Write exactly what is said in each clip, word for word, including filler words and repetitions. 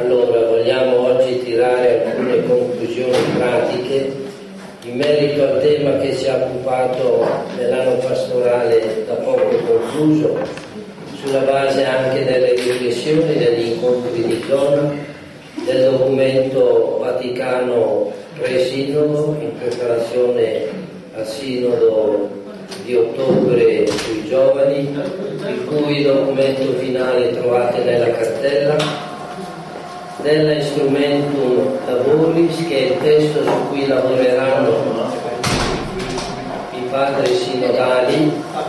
Allora, vogliamo oggi tirare alcune conclusioni pratiche in merito al tema che ci ha occupato nell'anno pastorale da poco concluso, sulla base anche delle riflessioni degli incontri di zona, del documento Vaticano pre-sinodo in preparazione al sinodo di ottobre sui giovani, il cui documento finale trovate nella cartella, della Instrumentum Laboris, che è il testo su cui lavoreranno i padri sinodali,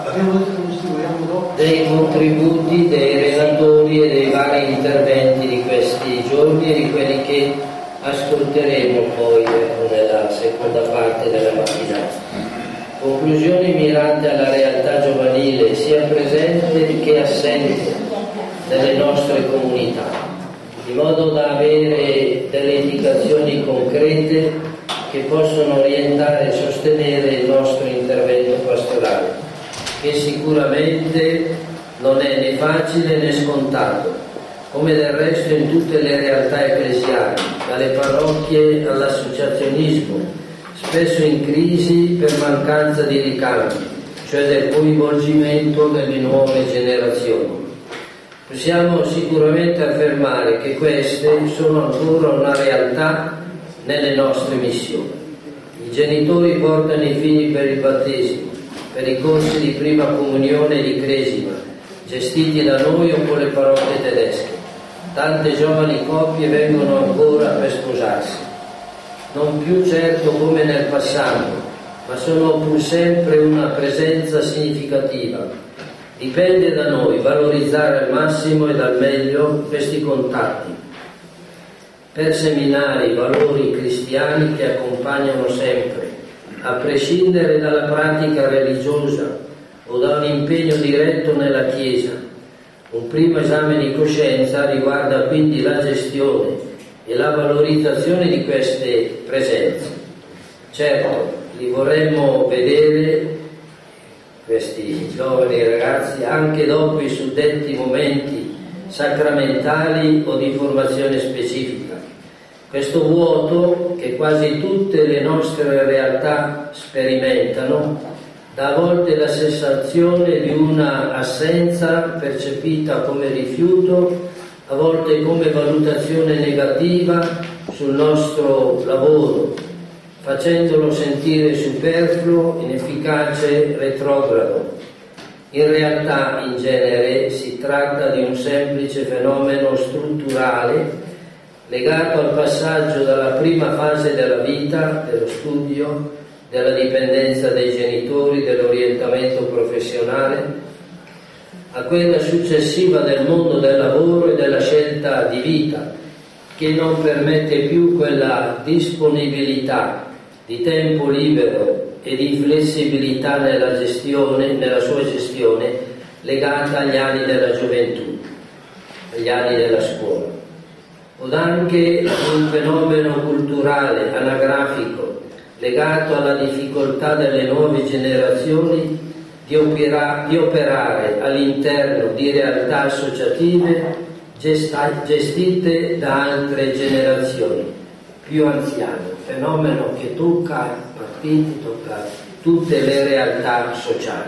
dei contributi dei relatori e dei vari interventi di questi giorni e di quelli che ascolteremo poi nella seconda parte della mattinata. Conclusioni miranti alla realtà giovanile sia presente che assente delle nostre comunità, in modo da avere delle indicazioni concrete che possono orientare e sostenere il nostro intervento pastorale, che sicuramente non è né facile né scontato, come del resto in tutte le realtà ecclesiali, dalle parrocchie all'associazionismo, spesso in crisi per mancanza di ricambi, cioè del coinvolgimento delle nuove generazioni. Possiamo sicuramente affermare che queste sono ancora una realtà nelle nostre missioni. I genitori portano i figli per il battesimo, per i corsi di prima comunione e di cresima, gestiti da noi o con le parrocchie tedesche. Tante giovani coppie vengono ancora per sposarsi, non più certo come nel passato, ma sono pur sempre una presenza significativa. Dipende da noi valorizzare al massimo e al meglio questi contatti, per seminare i valori cristiani che accompagnano sempre, a prescindere dalla pratica religiosa o da un impegno diretto nella Chiesa. Un primo esame di coscienza riguarda quindi la gestione e la valorizzazione di queste presenze. Certo, li vorremmo vedere questi giovani ragazzi anche dopo i suddetti momenti sacramentali o di formazione specifica. Questo vuoto che quasi tutte le nostre realtà sperimentano dà a volte la sensazione di una assenza percepita come rifiuto, a volte come valutazione negativa sul nostro lavoro, facendolo sentire superfluo, inefficace, retrogrado. In realtà, in genere, si tratta di un semplice fenomeno strutturale legato al passaggio dalla prima fase della vita, dello studio, della dipendenza dai genitori, dell'orientamento professionale, a quella successiva del mondo del lavoro e della scelta di vita, che non permette più quella disponibilità di tempo libero e di flessibilità nella gestione, nella sua gestione, legata agli anni della gioventù, agli anni della scuola. O anche un fenomeno culturale, anagrafico, legato alla difficoltà delle nuove generazioni di, opera, di operare all'interno di realtà associative gesta, gestite da altre generazioni più anziane. Fenomeno che tocca i partiti, tocca tutte le realtà sociali.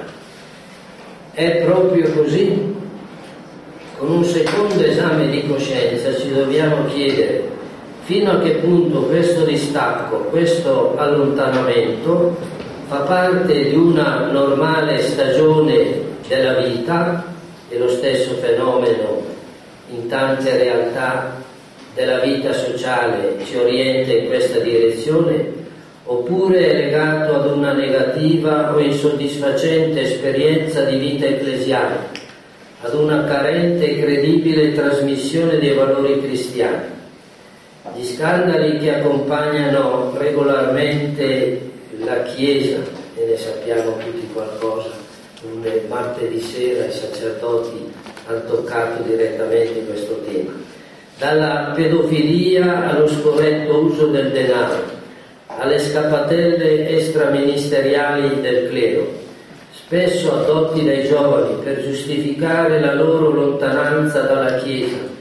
È proprio così? Con un secondo esame di coscienza ci dobbiamo chiedere fino a che punto questo distacco, questo allontanamento fa parte di una normale stagione della vita, e lo stesso fenomeno in tante realtà della vita sociale ci orienta in questa direzione, oppure è legato ad una negativa o insoddisfacente esperienza di vita ecclesiale, ad una carente e credibile trasmissione dei valori cristiani. Gli scandali che accompagnano regolarmente la Chiesa, e ne sappiamo tutti qualcosa, un martedì sera i sacerdoti hanno toccato direttamente questo tema, dalla pedofilia allo scorretto uso del denaro, alle scappatelle extraministeriali del clero, spesso addotti dai giovani per giustificare la loro lontananza dalla Chiesa,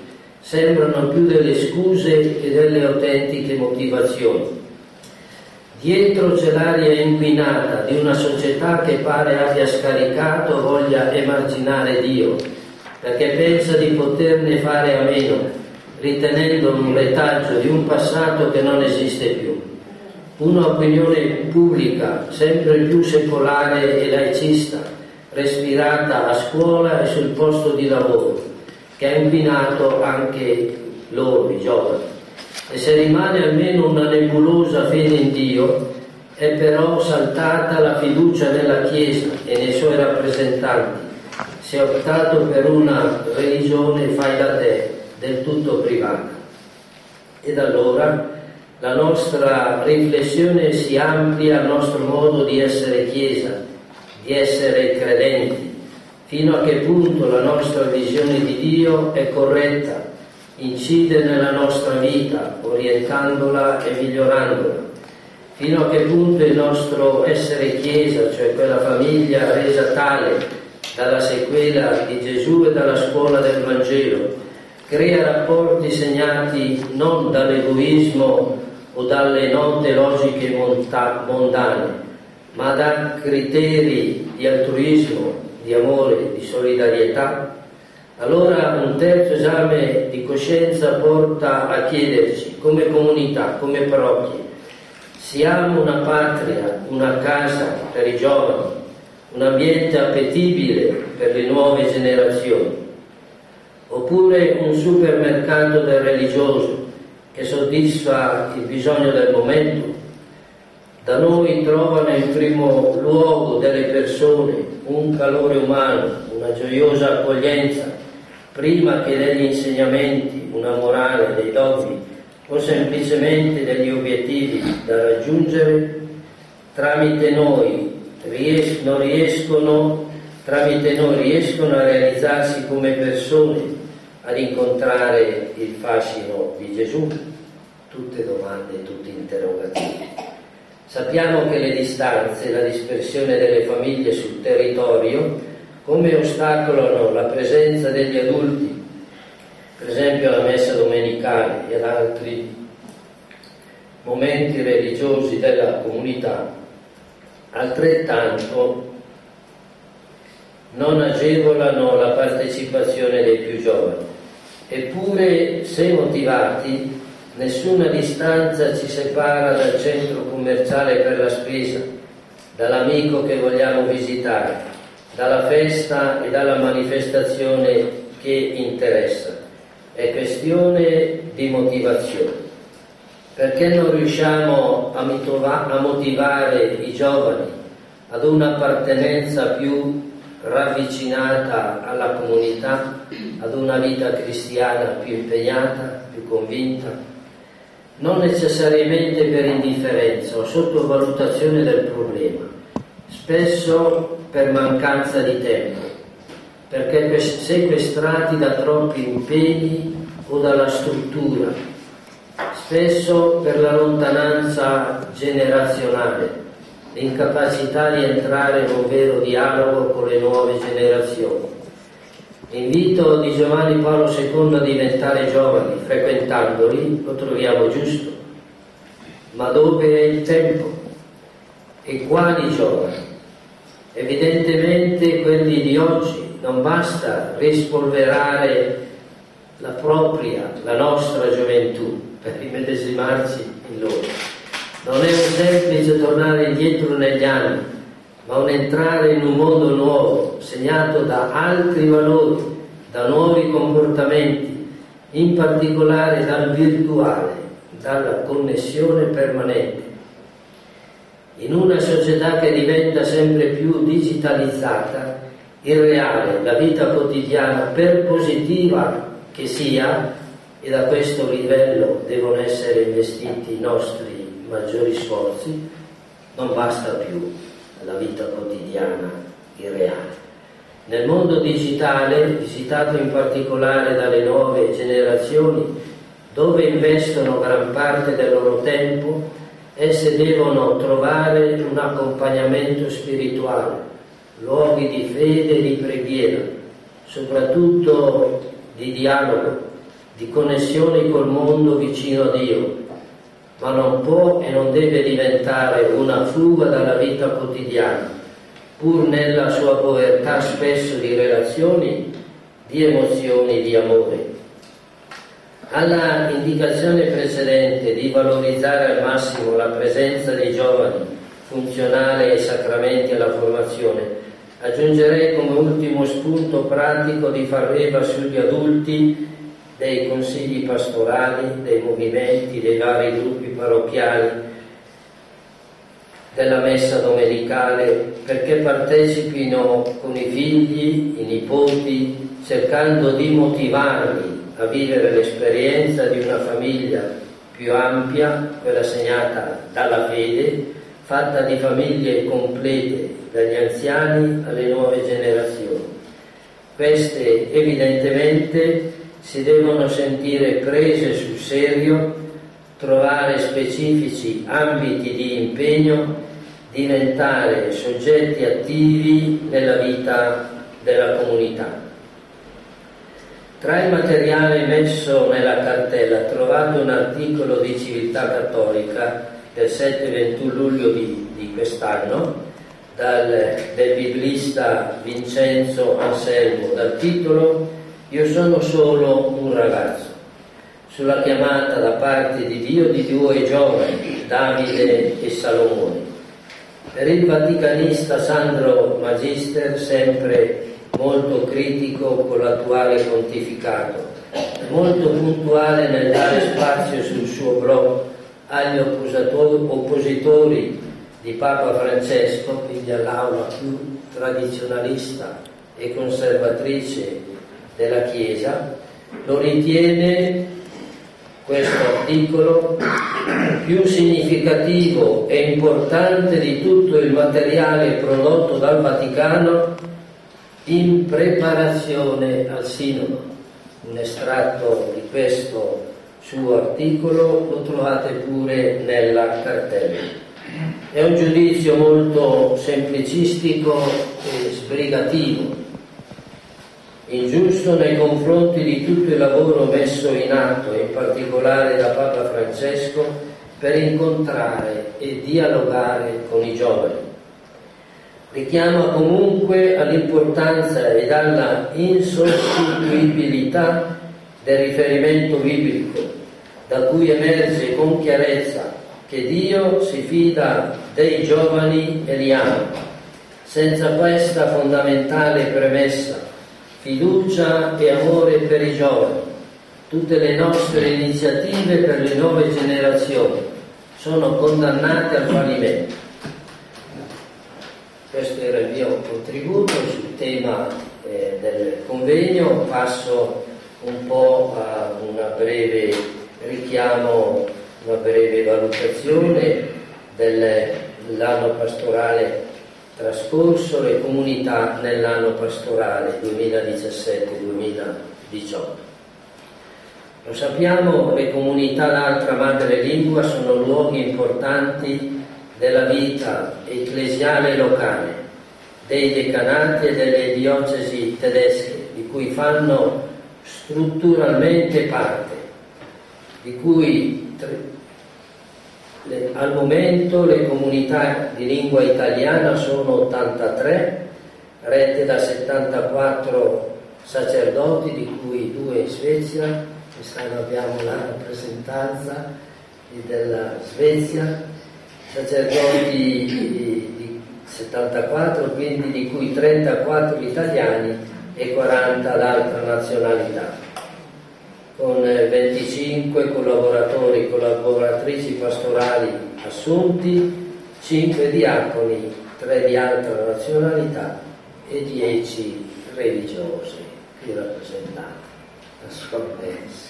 sembrano più delle scuse che delle autentiche motivazioni. Dietro c'è l'aria inquinata di una società che pare abbia scaricato o voglia emarginare Dio, perché pensa di poterne fare a meno, ritenendolo un retaggio di un passato che non esiste più. Un'opinione pubblica sempre più secolare e laicista, respirata a scuola e sul posto di lavoro, che ha inquinato anche loro, i giovani. E se rimane almeno una nebulosa fede in Dio, è però saltata la fiducia nella Chiesa e nei suoi rappresentanti. Si è optato per una religione fai da te, del tutto privata. Ed allora la nostra riflessione si amplia al nostro modo di essere Chiesa, di essere credenti, fino a che punto la nostra visione di Dio è corretta, incide nella nostra vita, orientandola e migliorandola, fino a che punto il nostro essere Chiesa, cioè quella famiglia resa tale dalla sequela di Gesù e dalla scuola del Vangelo, crea rapporti segnati non dall'egoismo o dalle note logiche mondane, ma da criteri di altruismo, di amore, di solidarietà. Allora un terzo esame di coscienza porta a chiederci, come comunità, come parrocchie, siamo una patria, una casa per i giovani, un ambiente appetibile per le nuove generazioni, oppure un supermercato del religioso che soddisfa il bisogno del momento? Da noi trovano in primo luogo delle persone un calore umano, una gioiosa accoglienza, prima che degli insegnamenti, una morale, dei dogmi o semplicemente degli obiettivi da raggiungere. Tramite noi ries- non riescono, tramite noi riescono a realizzarsi come persone, ad incontrare il fascino di Gesù? Tutte domande, tutti interrogativi. Sappiamo che le distanze, la dispersione delle famiglie sul territorio, come ostacolano la presenza degli adulti, per esempio alla messa domenicale e ad altri momenti religiosi della comunità, altrettanto non agevolano la partecipazione dei più giovani. Eppure, se motivati, nessuna distanza ci separa dal centro commerciale per la spesa, dall'amico che vogliamo visitare, dalla festa e dalla manifestazione che interessa. È questione di motivazione. Perché non riusciamo a, mitova- a motivare i giovani ad un'appartenenza più ravvicinata alla comunità, ad una vita cristiana più impegnata, più convinta? Non necessariamente per indifferenza o sottovalutazione del problema, spesso per mancanza di tempo, perché sequestrati da troppi impegni o dalla struttura, spesso per la lontananza generazionale, l'incapacità di entrare in un vero dialogo con le nuove generazioni. L'invito di Giovanni Paolo secondo a diventare giovani, frequentandoli, lo troviamo giusto. Ma dove è il tempo? E quali giovani? Evidentemente quelli di oggi. Non basta rispolverare la propria, la nostra gioventù per immedesimarci in loro. Non è un semplice tornare indietro negli anni, ma un entrare in un mondo nuovo, segnato da altri valori, da nuovi comportamenti, in particolare dal virtuale, dalla connessione permanente. In una società che diventa sempre più digitalizzata, il reale, la vita quotidiana, per positiva che sia, e da questo livello devono essere investiti i nostri maggiori sforzi, non basta più la vita quotidiana, il reale. Nel mondo digitale, visitato in particolare dalle nuove generazioni, dove investono gran parte del loro tempo, esse devono trovare un accompagnamento spirituale, luoghi di fede e di preghiera, soprattutto di dialogo, di connessioni col mondo vicino a Dio, ma non può e non deve diventare una fuga dalla vita quotidiana, pur nella sua povertà spesso di relazioni, di emozioni, di amore. Alla indicazione precedente di valorizzare al massimo la presenza dei giovani, funzionale ai sacramenti e alla formazione, aggiungerei come ultimo spunto pratico di far leva sugli adulti dei consigli pastorali, dei movimenti, dei vari gruppi parrocchiali, della messa domenicale, perché partecipino con i figli, i nipoti, cercando di motivarli a vivere l'esperienza di una famiglia più ampia, quella segnata dalla fede, fatta di famiglie complete, dagli anziani alle nuove generazioni. Queste evidentemente si devono sentire prese sul serio, trovare specifici ambiti di impegno, diventare soggetti attivi nella vita della comunità. Tra il materiale messo nella cartella trovate un articolo di Civiltà Cattolica del sette ventuno luglio di, di quest'anno dal, del biblista Vincenzo Anselmo, dal titolo "Io sono solo un ragazzo", sulla chiamata da parte di Dio di due giovani, Davide e Salomone. Per il vaticanista Sandro Magister, sempre molto critico con l'attuale pontificato, molto puntuale nel dare spazio sul suo blog agli oppositori di Papa Francesco, quindi all'aula più tradizionalista e conservatrice della Chiesa, lo ritiene, questo articolo, più significativo e importante di tutto il materiale prodotto dal Vaticano in preparazione al Sinodo. Un estratto di questo suo articolo lo trovate pure nella cartella. È un giudizio molto semplicistico e sbrigativo, ingiusto nei confronti di tutto il lavoro messo in atto, in particolare da Papa Francesco, per incontrare e dialogare con i giovani. Richiama comunque all'importanza ed alla insostituibilità del riferimento biblico, da cui emerge con chiarezza che Dio si fida dei giovani e li ama. Senza questa fondamentale premessa, fiducia e amore per i giovani, tutte le nostre iniziative per le nuove generazioni sono condannate al fallimento. Questo era il mio contributo sul tema eh, del convegno. Passo un po' a una breve richiamo, una breve valutazione dell'anno pastorale trascorso, le comunità nell'anno pastorale duemiladiciassette duemiladiciotto. Lo sappiamo, le comunità d'altra madrelingua sono luoghi importanti della vita ecclesiale locale, dei decanati e delle diocesi tedesche, di cui fanno strutturalmente parte, di cui le, al momento le comunità di lingua italiana sono ottantatré, rette da settantaquattro sacerdoti, di cui due in Svezia. Quest'anno abbiamo la rappresentanza della Svezia, sacerdoti di settantaquattro, quindi di cui trentaquattro italiani e quaranta l'altra nazionalità, con venticinque collaboratori, collaboratrici pastorali assunti, cinque diaconi, tre di altra nazionalità e dieci religiosi qui rappresentati, ascoltensi.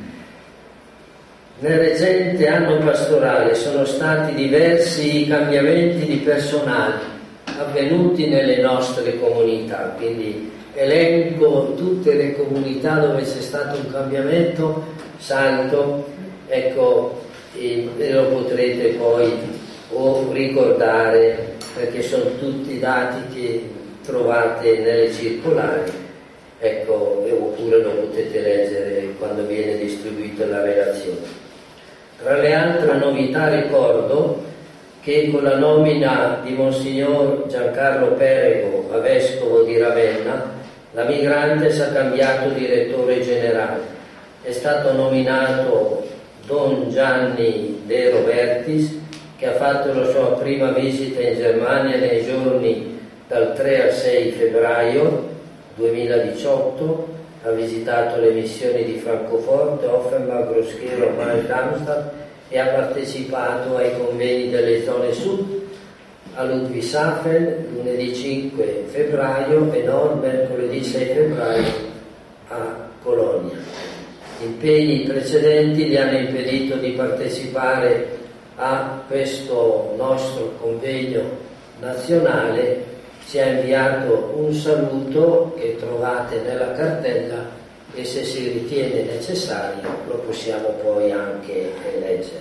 Nel recente anno pastorale sono stati diversi i cambiamenti di personale avvenuti nelle nostre comunità, quindi elenco tutte le comunità dove c'è stato un cambiamento, salto, ecco, e, e lo potrete poi o ricordare, perché sono tutti dati che trovate nelle circolari ecco, oppure lo potete leggere quando viene distribuita la relazione. Tra le altre novità ricordo che con la nomina di Monsignor Giancarlo Perego a Vescovo di Ravenna, la Migrantes ha cambiato direttore generale. È stato nominato Don Gianni De Robertis, che ha fatto la sua prima visita in Germania nei giorni dal tre al sei febbraio duemiladiciotto, ha visitato le missioni di Francoforte, Offenbach, Groß-Gerau, Mainz-Darmstadt e ha partecipato ai convegni delle zone sud a Ludwigshafen lunedì cinque febbraio e Nord mercoledì sei febbraio a Colonia. Impegni precedenti gli hanno impedito di partecipare a questo nostro convegno nazionale. Ci ha inviato un saluto che trovate nella cartella e se si ritiene necessario lo possiamo poi anche leggere.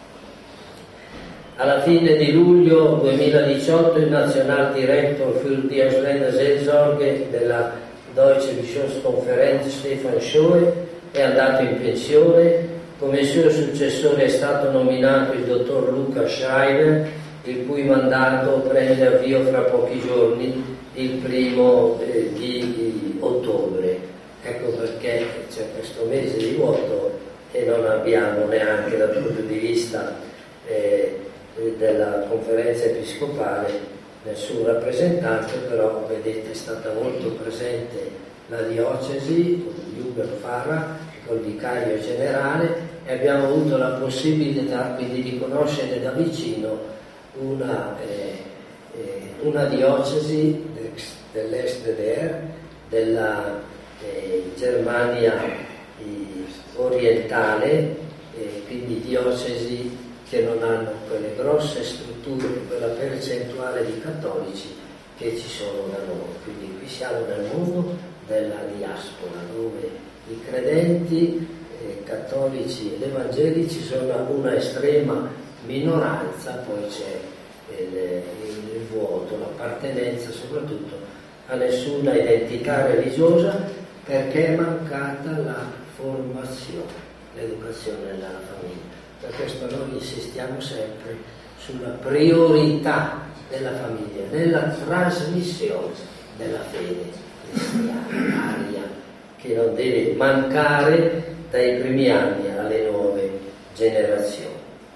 Alla fine di luglio duemiladiciotto il Nationaldirektor für die Ausländerseelsorge della Deutsche Bischofskonferenz Stefan Schoe è andato in pensione. Come suo successore è stato nominato il dottor Luca Schreiber, il cui mandato prende avvio fra pochi giorni, il primo eh, di ottobre. Ecco perché c'è questo mese di vuoto e non abbiamo neanche dal punto di vista eh, della conferenza episcopale nessun rappresentante, però vedete è stata molto presente la diocesi con Hubert Farah, col vicario generale, e abbiamo avuto la possibilità quindi di conoscere da vicino una, eh, eh, una diocesi dell'Est D D R, della eh, Germania eh, orientale, eh, quindi diocesi che non hanno quelle grosse strutture, quella percentuale di cattolici che ci sono da noi. Quindi qui siamo nel mondo della diaspora, dove i credenti eh, cattolici ed evangelici sono una estrema minoranza, poi c'è il, il, il vuoto, l'appartenenza soprattutto a nessuna identità religiosa, perché è mancata la formazione, l'educazione nella famiglia. Per questo noi insistiamo sempre sulla priorità della famiglia, nella trasmissione della fede cristiana, aria che non deve mancare dai primi anni alle nuove generazioni.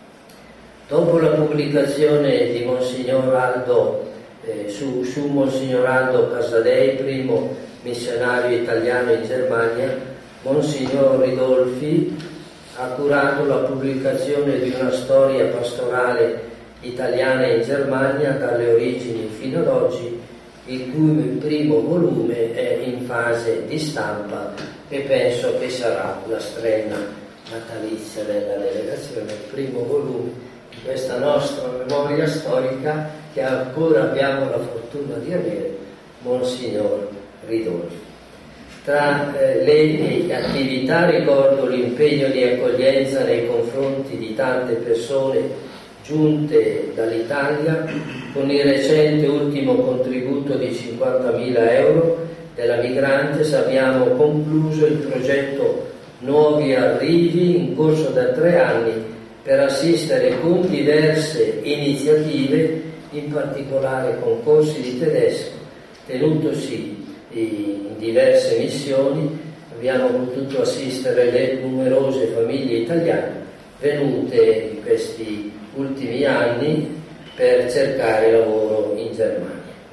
Dopo la pubblicazione di Monsignor Aldo eh, su, su Monsignor Aldo Casadei, primo missionario italiano in Germania, Monsignor Ridolfi ha curato la pubblicazione di una storia pastorale italiana in Germania dalle origini fino ad oggi, il cui primo volume è in fase di stampa e penso che sarà la strenna natalizia della delegazione, il primo volume di questa nostra memoria storica che ancora abbiamo la fortuna di avere, Monsignor Ridolfi. Tra eh, le attività ricordo l'impegno di accoglienza nei confronti di tante persone giunte dall'Italia. Con il recente ultimo contributo di cinquantamila euro della Migrantes abbiamo concluso il progetto Nuovi Arrivi, in corso da tre anni, per assistere con diverse iniziative, in particolare con corsi di tedesco, tenutosi in diverse missioni. Abbiamo potuto assistere le numerose famiglie italiane venute in questi ultimi anni per cercare lavoro in Germania.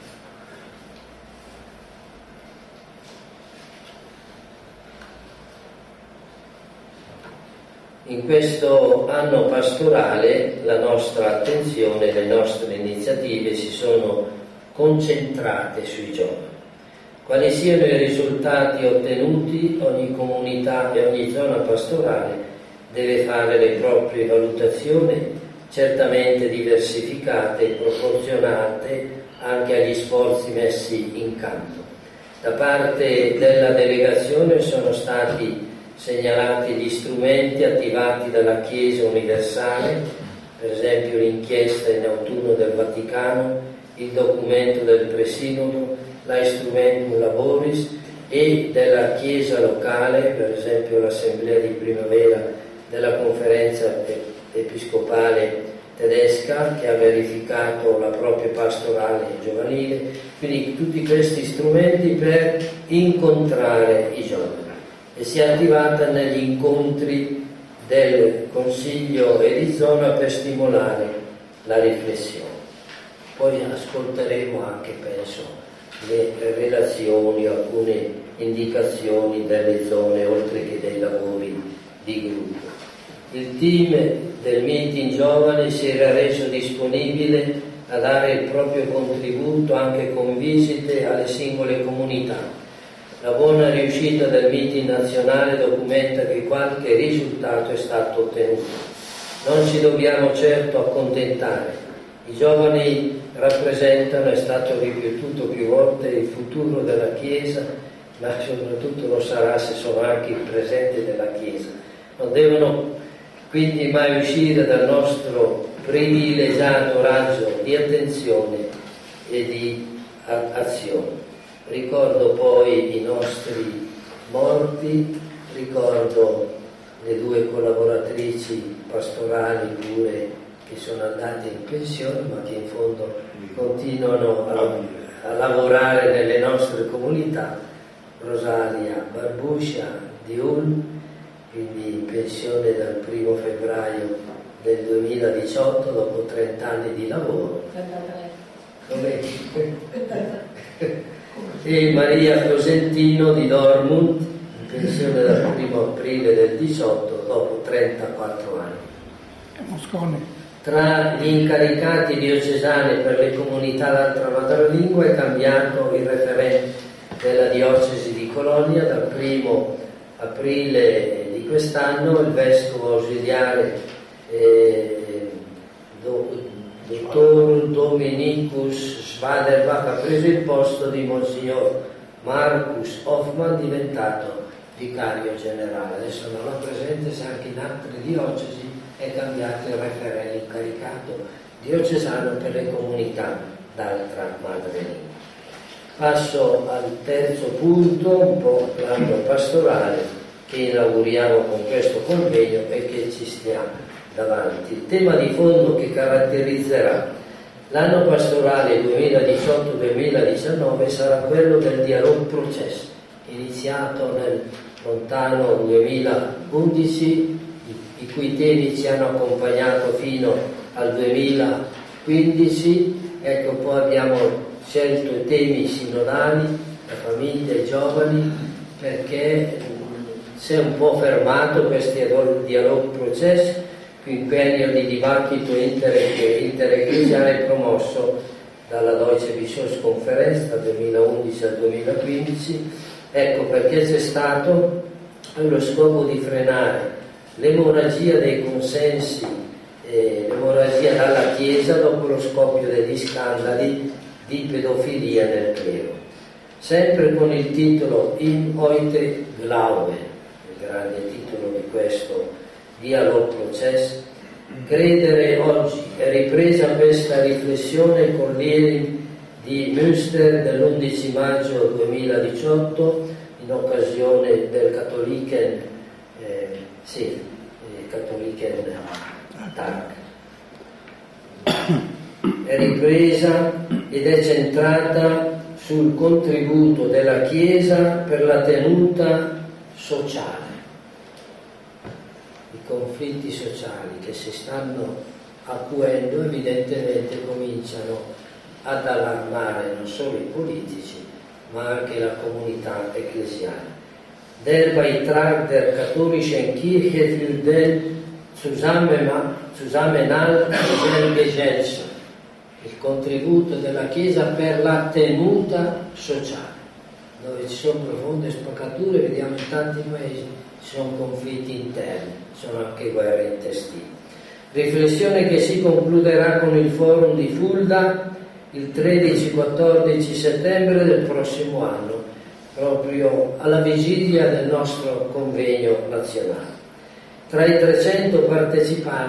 In questo anno pastorale la nostra attenzione, le nostre iniziative si sono concentrate sui giovani. Quali siano i risultati ottenuti, ogni comunità e ogni zona pastorale deve fare le proprie valutazioni, certamente diversificate e proporzionate anche agli sforzi messi in campo. Da parte della delegazione sono stati segnalati gli strumenti attivati dalla Chiesa universale, per esempio l'inchiesta in autunno del Vaticano, il documento del Presinodo, la Instrumentum Laboris, e della Chiesa locale, per esempio l'assemblea di primavera della conferenza episcopale tedesca che ha verificato la propria pastorale giovanile, quindi tutti questi strumenti per incontrare i giovani, e si è attivata negli incontri del Consiglio e di zona per stimolare la riflessione. Poi ascolteremo anche, penso, le relazioni, alcune indicazioni delle zone, oltre che dei lavori di gruppo. Il team del meeting giovane si era reso disponibile a dare il proprio contributo anche con visite alle singole comunità. La buona riuscita del meeting nazionale documenta che qualche risultato è stato ottenuto. Non ci dobbiamo certo accontentare. I giovani rappresentano, è stato ripetuto più volte, il futuro della Chiesa, ma soprattutto lo sarà se sono anche il presente della Chiesa. Non devono quindi mai uscire dal nostro privilegiato raggio di attenzione e di azione. Ricordo poi i nostri morti, ricordo le due collaboratrici pastorali pure che sono andate in pensione, ma che in fondo continuano a, a lavorare nelle nostre comunità, Rosalia Barbuscia di Ulm, quindi in pensione dal primo febbraio del duemiladiciotto, dopo trenta anni di lavoro. E Maria Cosentino di Dortmund, in pensione dal primo aprile del diciotto, dopo trentaquattro anni. Tra gli incaricati diocesani per le comunità d'altra madrelingua è cambiato il referente della diocesi di Colonia dal primo aprile di quest'anno. Il vescovo ausiliare eh, do, dottor Dominicus Schwaderbach ha preso il posto di Monsignor Marcus Hoffmann, diventato vicario generale. Adesso non ho presente se anche in altre diocesi è cambiato il referente incaricato diocesano per le comunità d'altra madrelingua. Passo al terzo punto, un po' l'anno pastorale che inauguriamo con questo convegno e che ci stiamo davanti. Il tema di fondo che caratterizzerà l'anno pastorale duemiladiciotto duemiladiciannove sarà quello del dialogo processo, iniziato nel lontano duemilaundici, i cui temi ci hanno accompagnato fino al duemilaquindici. Ecco, poi abbiamo scelto i temi sinodali, la famiglia, i giovani, perché si è un po' fermato questo dialogo processo, quinquennio di dibattito interecclesiale promosso dalla Deutsche Bischofskonferenz dal duemilaundici al duemilaquindici. Ecco perché c'è stato lo scopo di frenare l'emorragia dei consensi, eh, l'emorragia dalla Chiesa dopo lo scoppio degli scandali di pedofilia nel clero. Sempre con il titolo In heute Glaube, il grande titolo di questo Dialogprozess, credere oggi, è ripresa questa riflessione con l'Ieri di Münster dell'undici maggio duemiladiciotto in occasione del Katholiken eh, sì, eh, Katholiken Tag. È ripresa ed è centrata sul contributo della Chiesa per la tenuta sociale. I conflitti sociali che si stanno acuendo evidentemente cominciano ad allarmare non solo i politici ma anche la comunità ecclesiale. Der Beitrag der katholischen Kirche für den Zusammenhalt der Gesellschaft, il contributo della Chiesa per la tenuta sociale, dove ci sono profonde spaccature, vediamo in tanti paesi ci sono conflitti interni, ci sono anche guerre intestine. Riflessione che si concluderà con il forum di Fulda il tredici quattordici settembre del prossimo anno, proprio alla vigilia del nostro convegno nazionale. Tra i trecento partecipanti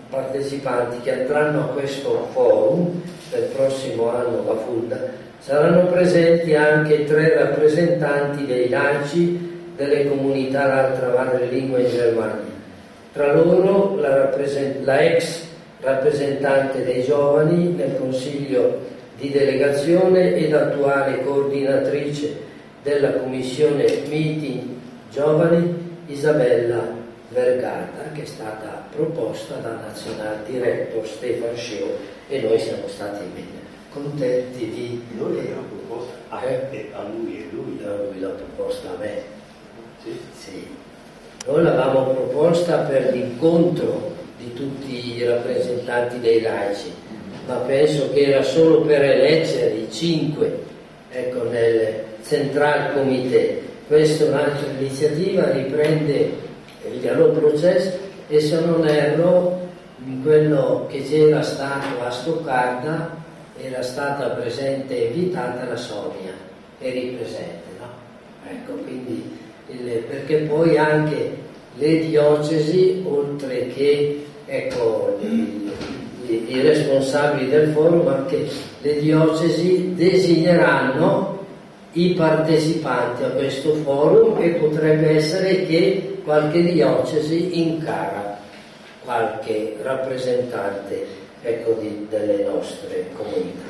partecipanti che andranno a questo forum del prossimo anno a Fulda, saranno presenti anche tre rappresentanti dei laici delle comunità d'altra madrelingua in Germania. Tra loro la, rappresent- la ex rappresentante dei giovani nel Consiglio di delegazione ed attuale coordinatrice della commissione Meeting Giovani, Isabella Vergata, che è stata proposta dal National Director Stefan Scheo, e noi siamo stati contenti di... Noi l'abbiamo proposta a, eh? a lui e lui. No, lui l'ha proposta a me. Sì. Sì. Noi l'avevamo proposta per l'incontro di tutti i rappresentanti dei laici, ma penso che era solo per eleggere i cinque, ecco, nel Central Comité. Questa è un'altra iniziativa, riprende il dialogo processo, e se non erro, in quello che c'era stato a Stoccarda era stata presente e invitata la Sonia, eri presente, no? Ecco, quindi il, perché poi anche le diocesi, oltre che ecco, i, i, i responsabili del forum, anche le diocesi designeranno i partecipanti a questo forum, e potrebbe essere che qualche diocesi incara qualche rappresentante, ecco, di, delle nostre comunità.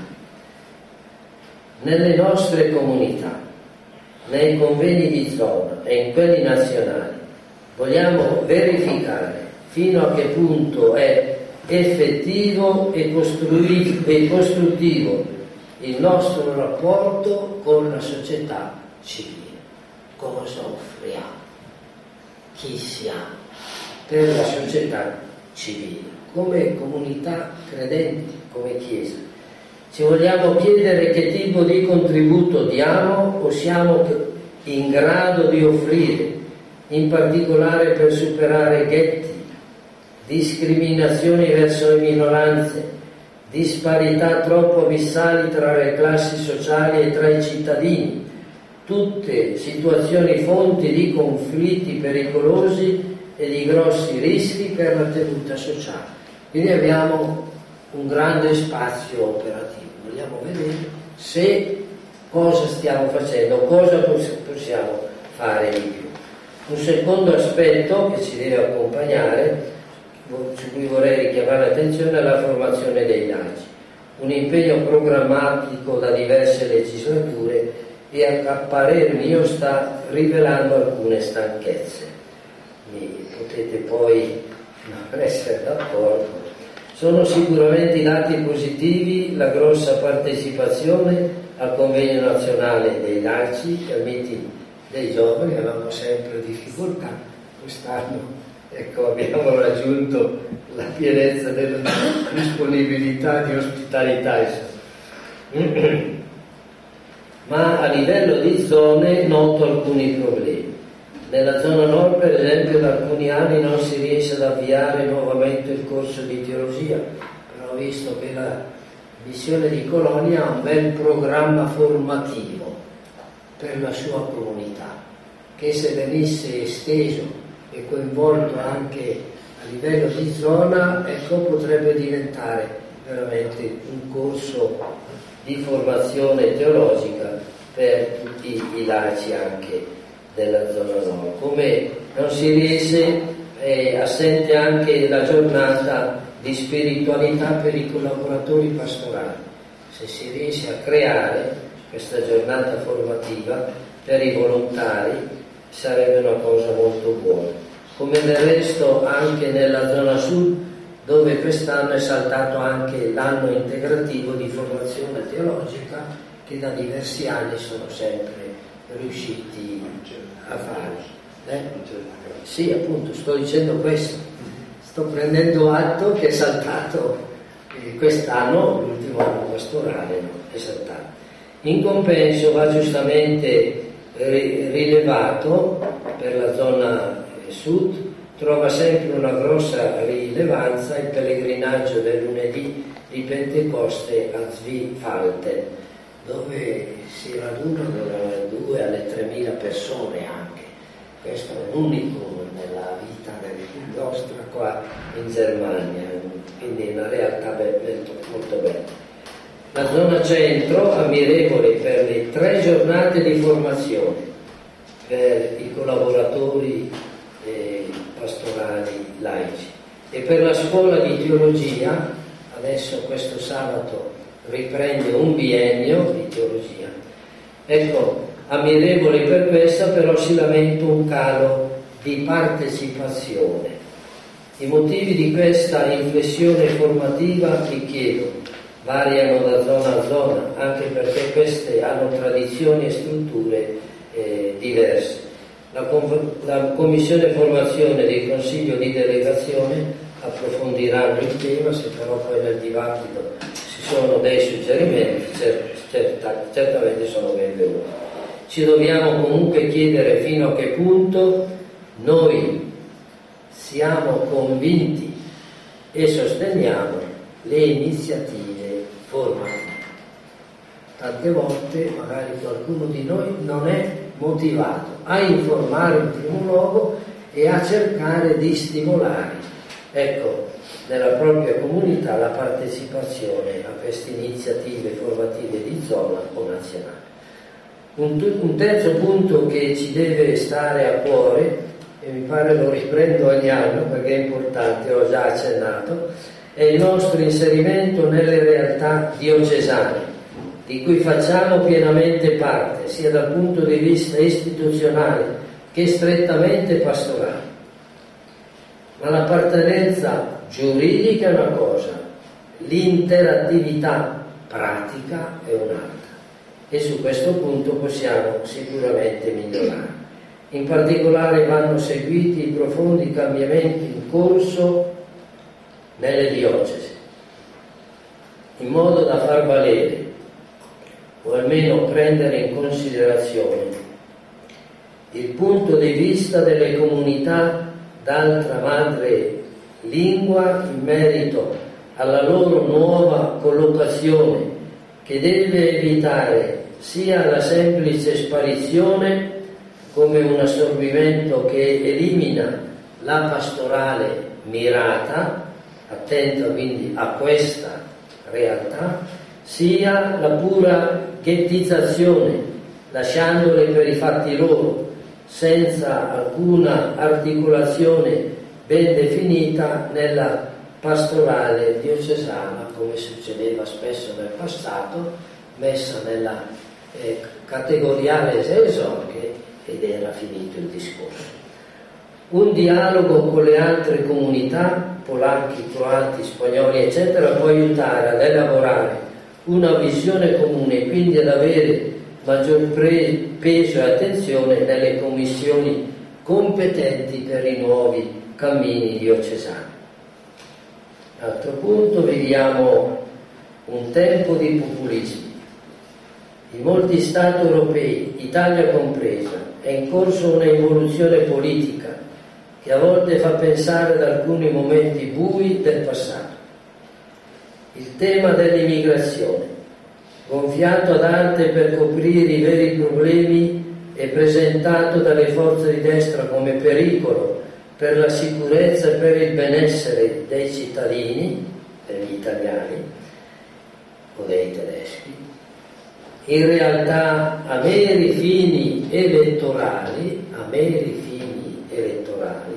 Nelle nostre comunità, nei convegni di zona e in quelli nazionali, vogliamo verificare fino a che punto è effettivo e costruttivo il nostro rapporto con la società civile. Cosa offriamo? Chi siamo per la società civile, come comunità credenti, come Chiesa? Ci vogliamo chiedere che tipo di contributo diamo o siamo in grado di offrire, in particolare per superare ghetti, discriminazioni verso le minoranze, disparità troppo abissali tra le classi sociali e tra i cittadini, tutte situazioni fonti di conflitti pericolosi e di grossi rischi per la tenuta sociale. Quindi abbiamo un grande spazio operativo, vogliamo vedere se cosa stiamo facendo, cosa possiamo fare di più. Un secondo aspetto che ci deve accompagnare, su cui vorrei richiamare l'attenzione, è la formazione dei laici, un impegno programmatico da diverse legislature e a parer mio sta rivelando alcune stanchezze. Mi potete poi non essere d'accordo. Sono sicuramente i dati positivi la grossa partecipazione al convegno nazionale dei laici e al meeting dei giovani. Avevamo sempre difficoltà, quest'anno ecco, abbiamo raggiunto la pienezza della disponibilità di ospitalità. Ma a livello di zone noto alcuni problemi. Nella zona nord, per esempio, da alcuni anni non si riesce ad avviare nuovamente il corso di teologia, però ho visto che la missione di Colonia ha un bel programma formativo per la sua comunità, che se venisse esteso e coinvolto anche a livello di zona, ecco, potrebbe diventare veramente un corso di formazione teologica per tutti i laici anche della zona nord. Come non si riesce, è assente anche la giornata di spiritualità per i collaboratori pastorali. Se si riesce a creare questa giornata formativa per i volontari sarebbe una cosa molto buona. Come del resto anche nella zona sud, dove quest'anno è saltato anche l'anno integrativo di formazione teologica, che da diversi anni sono sempre riusciti a fare. Eh? Sì, appunto, sto dicendo questo. Sto prendendo atto che è saltato eh, quest'anno, l'ultimo anno pastorale, no? È saltato. In compenso va giustamente ri- rilevato per la zona eh, sud, trova sempre una grossa rilevanza il pellegrinaggio del lunedì di Pentecoste a Zwifalten, dove si radunano dalle due alle tremila persone anche. Questo è un unicum nella vita nostra qua in Germania, quindi una realtà molto, molto bella. La zona centro, ammirevole per le tre giornate di formazione per i collaboratori eh, pastorali laici, e per la scuola di teologia, adesso questo sabato riprende un biennio di teologia. Ecco, ammirevole per questa, però si lamenta un calo di partecipazione. I motivi di questa inflessione formativa, vi chiedo, variano da zona a zona, anche perché queste hanno tradizioni e strutture eh, diverse. La, com- la Commissione Formazione del Consiglio di Delegazione approfondiranno il tema, se però poi nel dibattito ci sono dei suggerimenti, cer- certa- certamente sono benvenuti. Ci dobbiamo comunque chiedere fino a che punto noi siamo convinti e sosteniamo le iniziative formative. Tante volte magari qualcuno di noi non è motivato a informare in primo luogo e a cercare di stimolare, ecco, nella propria comunità la partecipazione a queste iniziative formative di zona o nazionale. Un, un terzo punto che ci deve stare a cuore, e mi pare lo riprendo ogni anno perché è importante, ho già accennato, è il nostro inserimento nelle realtà diocesane, di cui facciamo pienamente parte, sia dal punto di vista istituzionale che strettamente pastorale. Ma l'appartenenza giuridica è una cosa, l'interattività pratica è un'altra, e su questo punto possiamo sicuramente migliorare. In particolare vanno seguiti i profondi cambiamenti in corso nelle diocesi, in modo da far valere, o almeno prendere in considerazione, il punto di vista delle comunità d'altra madre lingua in merito alla loro nuova collocazione, che deve evitare sia la semplice sparizione come un assorbimento che elimina la pastorale mirata, attenta quindi a questa realtà, sia la pura ghettizzazione, lasciandole per i fatti loro, senza alcuna articolazione ben definita nella pastorale diocesana, come succedeva spesso nel passato, messa nella eh, categoriale esorche, ed era finito il discorso. Un dialogo con le altre comunità, polacchi, croati, spagnoli, eccetera, può aiutare ad elaborare una visione comune, quindi ad avere maggior pre- peso e attenzione nelle commissioni competenti per i nuovi cammini diocesani. Altro punto, viviamo un tempo di populismi. In molti Stati europei, Italia compresa, è in corso una evoluzione politica che a volte fa pensare ad alcuni momenti bui del passato. Il tema dell'immigrazione, gonfiato ad arte per coprire i veri problemi e presentato dalle forze di destra come pericolo per la sicurezza e per il benessere dei cittadini, degli italiani o dei tedeschi, in realtà a meri fini elettorali, a meri fini elettorali,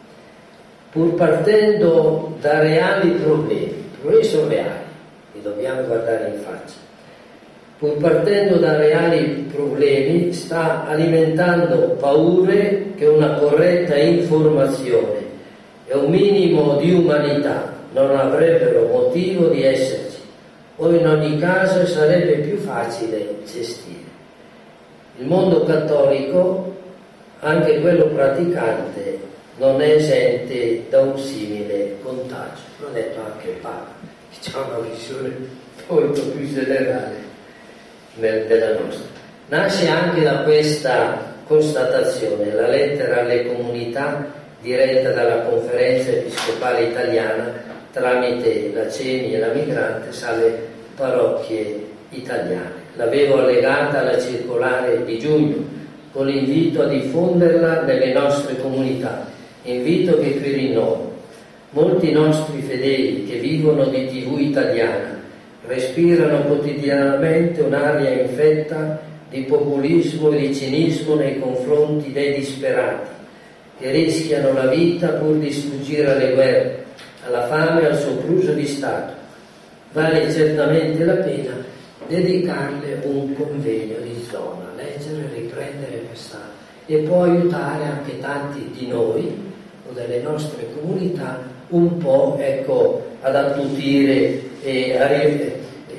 pur partendo da reali problemi, i problemi sono reali, li dobbiamo guardare in faccia, pur partendo da reali problemi, sta alimentando paure che una corretta informazione e un minimo di umanità non avrebbero motivo di esserci, o in ogni caso sarebbe più facile gestire. Il mondo cattolico, anche quello praticante, non è esente da un simile contagio. L'ha detto anche il Papa, che ha una visione molto più generale della nostra. Nasce anche da questa constatazione la lettera alle comunità diretta dalla Conferenza Episcopale Italiana tramite la C E M I e la Migrantes alle parrocchie italiane. L'avevo allegata alla circolare di giugno con l'invito a diffonderla nelle nostre comunità, invito che qui rinnovo. Molti nostri fedeli che vivono di tivù italiana respirano quotidianamente un'aria infetta di populismo e di cinismo nei confronti dei disperati, che rischiano la vita pur di sfuggire alle guerre, alla fame e al sopruso di Stato. Vale certamente la pena dedicarle un convegno di zona, leggere e riprendere questa, e può aiutare anche tanti di noi o delle nostre comunità un po', ecco, ad attutire e a, e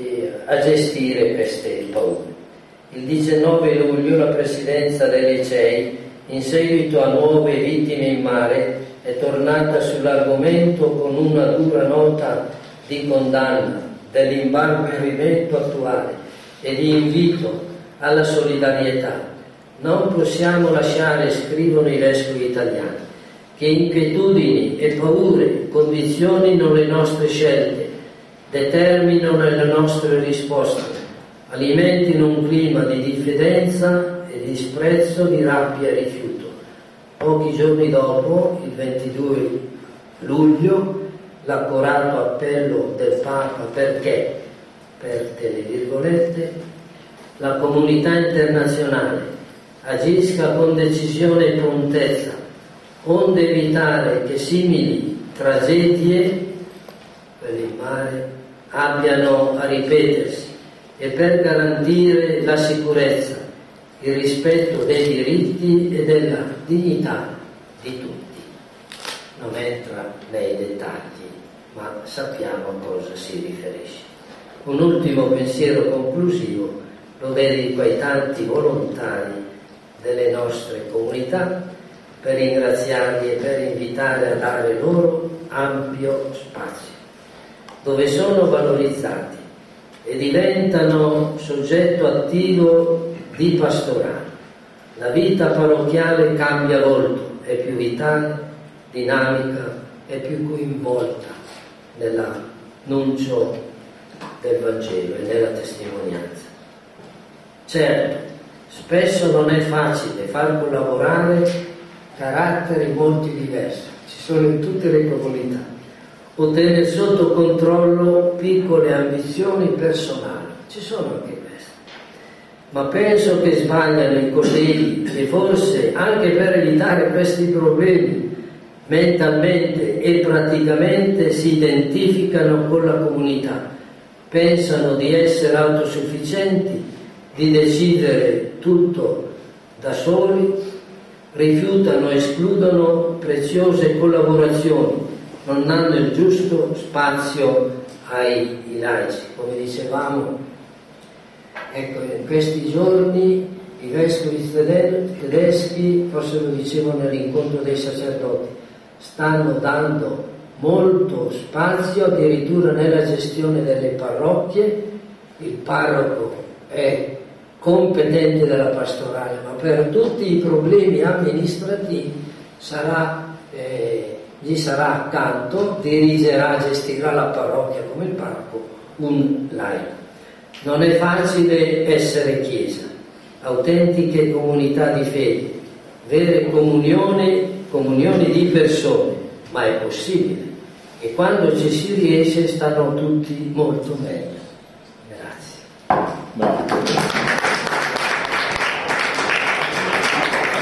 a gestire queste paure. Il diciannove luglio la Presidenza dei Licei, in seguito a nuove vittime in mare, è tornata sull'argomento con una dura nota di condanna dell'imbarbarimento attuale e di invito alla solidarietà. Non possiamo lasciare, scrivono i vescovi italiani, che inquietudini e paure condizionino le nostre scelte, determinino le nostre risposte, alimentino un clima di diffidenza e di disprezzo, di rabbia e rifiuto. Pochi giorni dopo, il ventidue luglio, l'accorato appello del Papa perché, aperte le virgolette, la comunità internazionale agisca con decisione e prontezza, onde evitare che simili tragedie, quelle in mare, abbiano a ripetersi, e per garantire la sicurezza, il rispetto dei diritti e della dignità di tutti. Non entra nei dettagli, ma sappiamo a cosa si riferisce. Un ultimo pensiero conclusivo lo dedico ai tanti volontari delle nostre comunità, per ringraziarli e per invitare a dare loro ampio spazio, dove sono valorizzati e diventano soggetto attivo di pastorale. La vita parrocchiale cambia volto, è più vitale, dinamica e più coinvolta nell'annuncio del Vangelo e nella testimonianza. Certo, spesso non è facile far collaborare caratteri molto diversi, ci sono in tutte le comunità, o tenere sotto controllo piccole ambizioni personali, ci sono anche queste. Ma penso che sbagliano i colleghi e forse anche per evitare questi problemi mentalmente e praticamente si identificano con la comunità, pensano di essere autosufficienti, di decidere tutto da soli, rifiutano e escludono preziose collaborazioni, non danno il giusto spazio ai laici. Come dicevamo, ecco, in questi giorni i vescovi tedeschi, forse lo dicevano nell'incontro dei sacerdoti, stanno dando molto spazio addirittura nella gestione delle parrocchie. Il parroco è competente della pastorale, ma per tutti i problemi amministrativi sarà, eh, gli sarà accanto, dirigerà, gestirà la parrocchia come il parroco, un laico. Non è facile essere chiesa, autentiche comunità di fede, vere comunioni, comunioni di persone, ma è possibile, e quando ci si riesce stanno tutti molto meglio. Grazie.